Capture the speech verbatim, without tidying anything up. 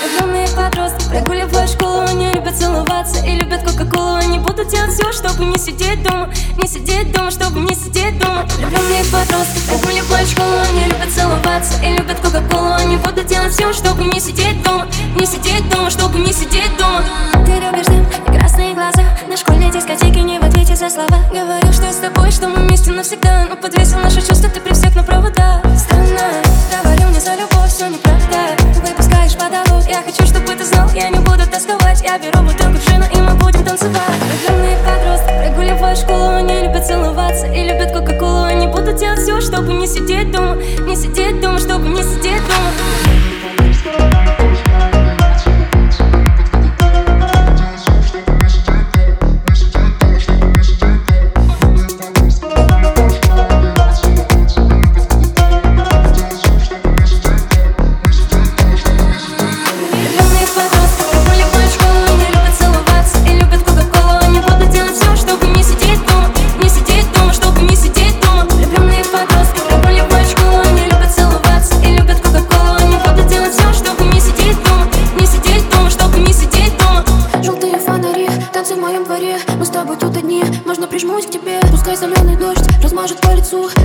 Влюбленные подростки прогуливают школу, они любят целоваться и любят кока-колу. Они будут делать все, чтобы не сидеть дома, не сидеть дома, чтобы не сидеть дома. Влюбленные подростки прогуливают школу, они любят целоваться и любят кока-колу. Они будут делать все, чтобы не сидеть дома, не сидеть дома, чтобы не сидеть дома. Ты любишь дым и красные глаза, на школьной дискотеке не в ответе за слова. Говорю, что я с тобой, что мы вместе навсегда, но подвесил наши чувства ты при всех на провода. Странно, говорю мне за любовь, все неправда. Выпускаешь водовод, я хочу, чтобы ты знал, я не буду тосковать. Я беру бутылку джина и мы будем танцевать. Влюбленные подростки прогуливают школу, они любят целоваться и любят кока-колу. Они будут делать все, чтобы не сидеть дома, не сидеть дома, чтобы не сидеть дома. В моем дворе, мы с тобой тут одни. Можно прижмусь к тебе, пускай соленый дождь размажет по лицу.